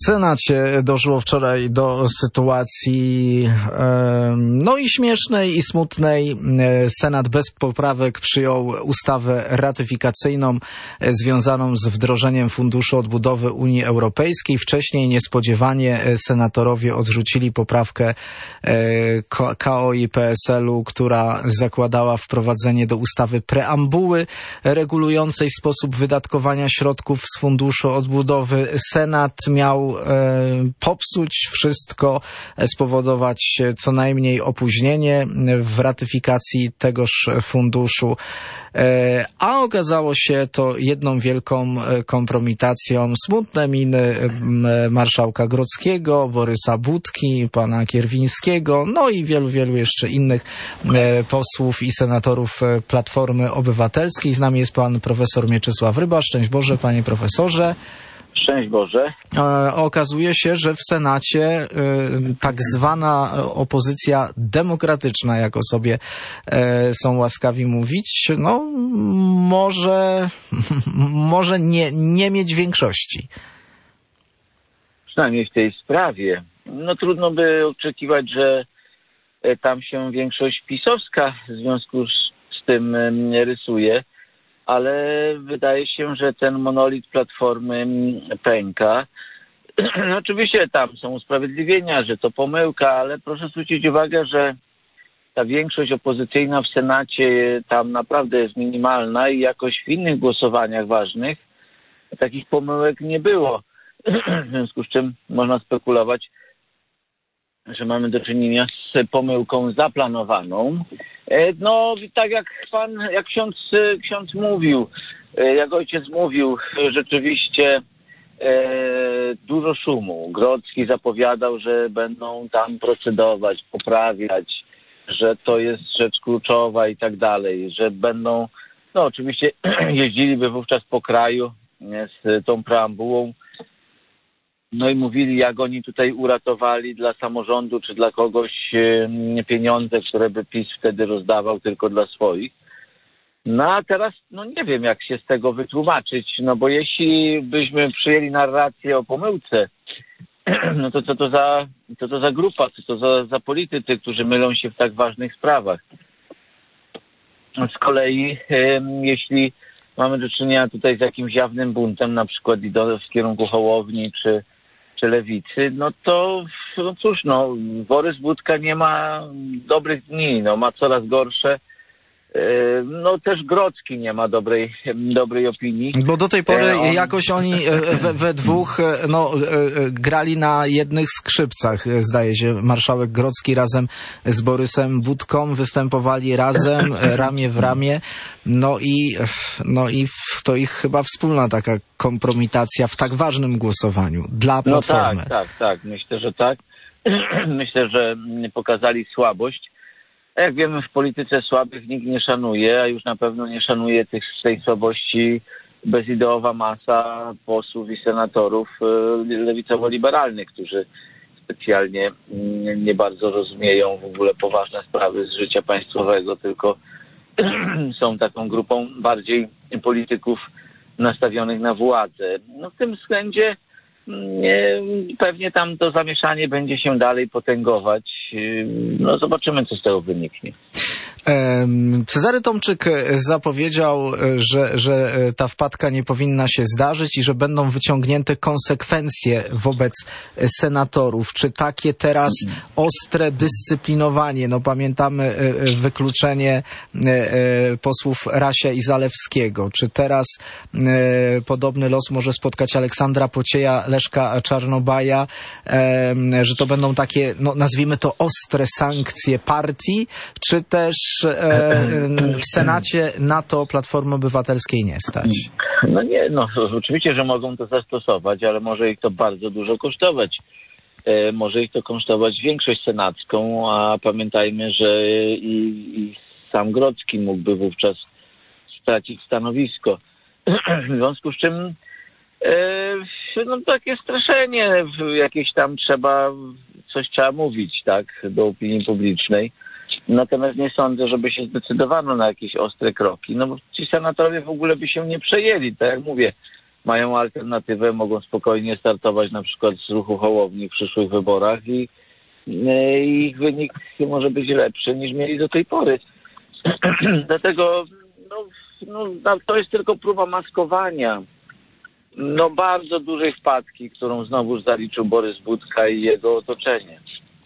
Senacie doszło wczoraj do sytuacji no i śmiesznej, i smutnej. Senat bez poprawek przyjął ustawę ratyfikacyjną związaną z wdrożeniem Funduszu Odbudowy Unii Europejskiej. Wcześniej niespodziewanie senatorowie odrzucili poprawkę KO i PSL-u, która zakładała wprowadzenie do ustawy preambuły regulującej sposób wydatkowania środków z Funduszu Odbudowy. Senat miał popsuć wszystko, spowodować co najmniej opóźnienie w ratyfikacji tegoż funduszu, a okazało się to jedną wielką kompromitacją. Smutne miny marszałka Grodzkiego, Borysa Budki, pana Kierwińskiego, no i wielu jeszcze innych posłów i senatorów Platformy Obywatelskiej. Z nami jest pan profesor Mieczysław Ryba. Szczęść Boże, panie profesorze. Szczęść Boże. Okazuje się, że w Senacie tak zwana opozycja demokratyczna, jak o sobie są łaskawi mówić, no może nie mieć większości. Przynajmniej w tej sprawie. No trudno by oczekiwać, że tam się większość pisowska w związku z tym rysuje. Ale wydaje się, że ten monolit Platformy pęka. Oczywiście tam są usprawiedliwienia, że to pomyłka, ale proszę zwrócić uwagę, że ta większość opozycyjna w Senacie tam naprawdę jest minimalna i jakoś w innych głosowaniach ważnych takich pomyłek nie było. W związku z czym można spekulować, że mamy do czynienia z pomyłką zaplanowaną. No, tak jak ksiądz mówił, jak ojciec mówił, rzeczywiście dużo szumu. Grodzki zapowiadał, że będą tam procedować, poprawiać, że to jest rzecz kluczowa i tak dalej, że będą, no oczywiście jeździliby wówczas po kraju z tą preambułą. No i mówili, jak oni tutaj uratowali dla samorządu czy dla kogoś pieniądze, które by PiS wtedy rozdawał tylko dla swoich. No a teraz, no nie wiem, jak się z tego wytłumaczyć, no bo jeśli byśmy przyjęli narrację o pomyłce, no to co to za grupa, co to za politycy, którzy mylą się w tak ważnych sprawach. Z kolei, jeśli mamy do czynienia tutaj z jakimś jawnym buntem, na przykład w kierunku Hołowni czy Lewicy, no to no cóż, no Borys Budka nie ma dobrych dni, no ma coraz gorsze. No też Grodzki nie ma dobrej opinii. Bo do tej pory jakoś oni we dwóch grali na jednych skrzypcach, zdaje się. Marszałek Grodzki razem z Borysem Budką występowali razem, ramię w ramię. No i to ich chyba wspólna taka kompromitacja w tak ważnym głosowaniu dla Platformy. No tak. Myślę, że tak. Myślę, że pokazali słabość. Jak wiemy, w polityce słabych nikt nie szanuje, a już na pewno nie szanuje tej słabości bezideowa masa posłów i senatorów lewicowo-liberalnych, którzy specjalnie nie bardzo rozumieją w ogóle poważne sprawy z życia państwowego, tylko są taką grupą bardziej polityków nastawionych na władzę. No w tym względzie pewnie tam to zamieszanie będzie się dalej potęgować. No zobaczymy, co z tego wyniknie. Cezary Tomczyk zapowiedział, że ta wpadka nie powinna się zdarzyć i że będą wyciągnięte konsekwencje wobec senatorów. Czy takie teraz ostre dyscyplinowanie, no pamiętamy wykluczenie posłów Rasia i Zalewskiego, czy teraz podobny los może spotkać Aleksandra Pocieja, Leszka Czarnobaja, że to będą takie, no nazwijmy to ostre sankcje partii, czy też w Senacie na to Platformy Obywatelskiej nie stać? No nie, no oczywiście, że mogą to zastosować, ale może ich to bardzo dużo kosztować. Może ich to kosztować większość senacką, a pamiętajmy, że i sam Grodzki mógłby wówczas stracić stanowisko. W związku z czym no takie straszenie jakieś tam coś trzeba mówić, tak, do opinii publicznej. Natomiast nie sądzę, żeby się zdecydowano na jakieś ostre kroki. No bo ci senatorowie w ogóle by się nie przejęli, tak jak mówię. mają alternatywę, mogą spokojnie startować na przykład z ruchu Hołowni w przyszłych wyborach i ich wynik może być lepszy niż mieli do tej pory. Dlatego to jest tylko próba maskowania bardzo dużej wpadki, którą znowu zaliczył Borys Budka i jego otoczenie.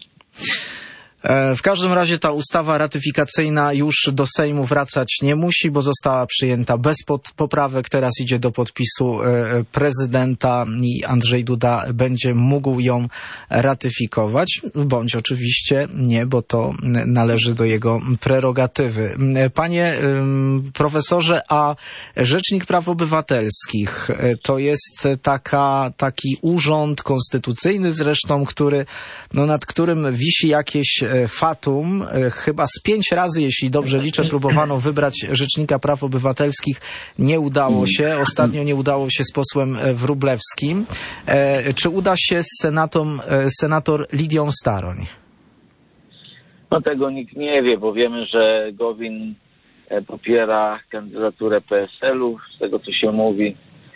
W każdym razie ta ustawa ratyfikacyjna już do Sejmu wracać nie musi, bo została przyjęta bez poprawek. Teraz idzie do podpisu prezydenta i Andrzej Duda będzie mógł ją ratyfikować, bądź oczywiście nie, bo to należy do jego prerogatywy. Panie profesorze, a Rzecznik Praw Obywatelskich to jest taki urząd konstytucyjny zresztą, nad którym wisi jakieś fatum. Chyba z 5 razy, jeśli dobrze liczę, próbowano wybrać Rzecznika Praw Obywatelskich. Nie udało się. Ostatnio nie udało się z posłem Wróblewskim. Czy uda się z senator Lidią Staroń? Tego nikt nie wie, bo wiemy, że Gowin popiera kandydaturę PSL-u, z tego co się mówi.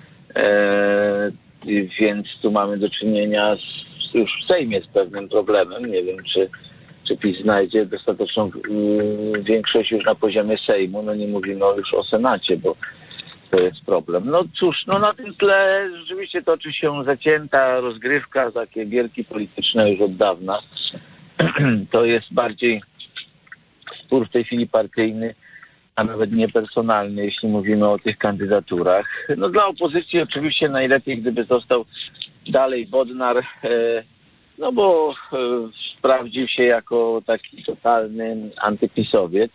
Więc tu mamy do czynienia już w Sejmie z pewnym problemem. Nie wiem, czy PiS znajdzie dostateczną większość już na poziomie Sejmu. Nie mówimy już o Senacie, bo to jest problem. Na tym tle rzeczywiście toczy się zacięta rozgrywka, takie gierki polityczne już od dawna. To jest bardziej spór w tej chwili partyjny, a nawet niepersonalny, jeśli mówimy o tych kandydaturach. Dla opozycji oczywiście najlepiej, gdyby został dalej Bodnar, bo sprawdził się jako taki totalny antypisowiec.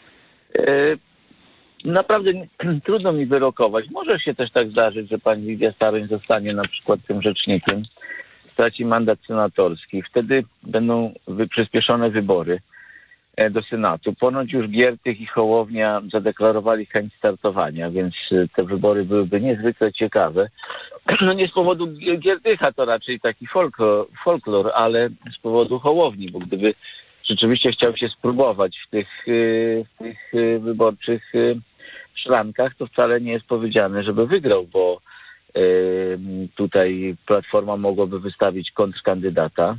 Naprawdę trudno mi wyrokować. Może się też tak zdarzyć, że pani Lidia Staroń zostanie na przykład tym rzecznikiem, straci mandat senatorski. Wtedy będą przyspieszone wybory do Senatu. Ponoć już Giertych i Hołownia zadeklarowali chęć startowania, więc te wybory byłyby niezwykle ciekawe. Nie z powodu Giertycha, to raczej taki folklor, ale z powodu Hołowni, bo gdyby rzeczywiście chciał się spróbować w tych wyborczych szrankach, to wcale nie jest powiedziane, żeby wygrał, bo tutaj Platforma mogłaby wystawić kontrkandydata,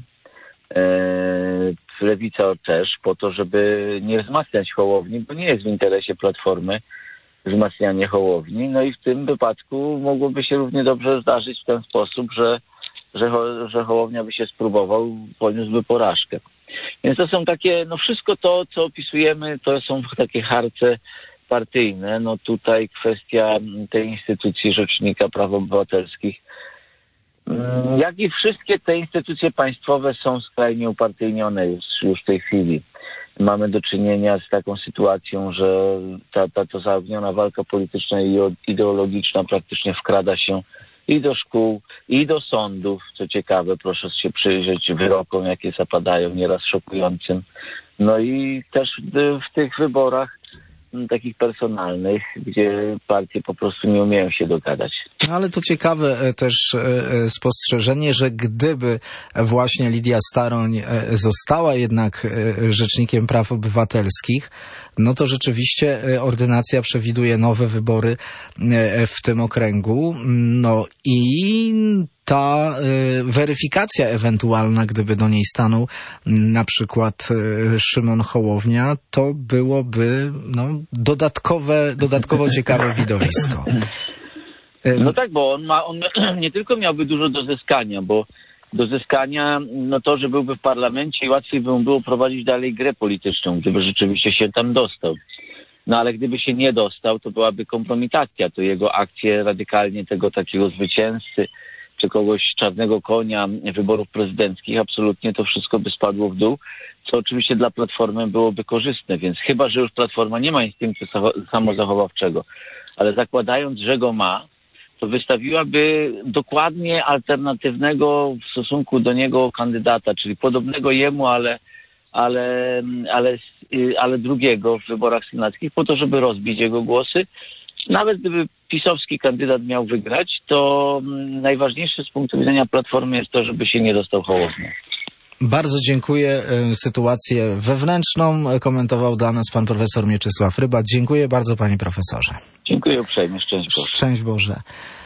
Lewica też, po to, żeby nie wzmacniać Hołowni, bo nie jest w interesie Platformy wzmacnianie Hołowni. I w tym wypadku mogłoby się równie dobrze zdarzyć w ten sposób, że Hołownia by się spróbował, poniósłby porażkę. Więc to są takie, wszystko to, co opisujemy, to są takie harce partyjne. Tutaj kwestia tej instytucji Rzecznika Praw Obywatelskich, jak i wszystkie te instytucje państwowe są skrajnie upartyjnione już w tej chwili. Mamy do czynienia z taką sytuacją, że ta zaogniona walka polityczna i ideologiczna praktycznie wkrada się i do szkół, i do sądów. Co ciekawe, proszę się przyjrzeć wyrokom, jakie zapadają, nieraz szokującym. I też w tych wyborach takich personalnych, gdzie partie po prostu nie umieją się dogadać. Ale to ciekawe też spostrzeżenie, że gdyby właśnie Lidia Staroń została jednak Rzecznikiem Praw Obywatelskich, to rzeczywiście ordynacja przewiduje nowe wybory w tym okręgu. I ta weryfikacja ewentualna, gdyby do niej stanął na przykład Szymon Hołownia, to byłoby dodatkowo ciekawe widowisko. Tak, bo on nie tylko miałby dużo do zyskania, bo do zyskania to, że byłby w parlamencie i łatwiej by mu było prowadzić dalej grę polityczną, gdyby rzeczywiście się tam dostał. Ale gdyby się nie dostał, to byłaby kompromitacja. To jego akcje radykalnie tego takiego zwycięzcy czy kogoś czarnego konia wyborów prezydenckich, absolutnie to wszystko by spadło w dół, co oczywiście dla Platformy byłoby korzystne, więc chyba, że już Platforma nie ma instynktu samozachowawczego, ale zakładając, że go ma, to wystawiłaby dokładnie alternatywnego w stosunku do niego kandydata, czyli podobnego jemu, ale drugiego w wyborach senackich, po to, żeby rozbić jego głosy. Nawet gdyby pisowski kandydat miał wygrać, to najważniejsze z punktu widzenia Platformy jest to, żeby się nie dostał Hołownia. Bardzo dziękuję. Sytuację wewnętrzną komentował dla nas pan profesor Mieczysław Ryba. Dziękuję bardzo, panie profesorze. Dziękuję uprzejmie. Szczęść Boże. Szczęść Boże.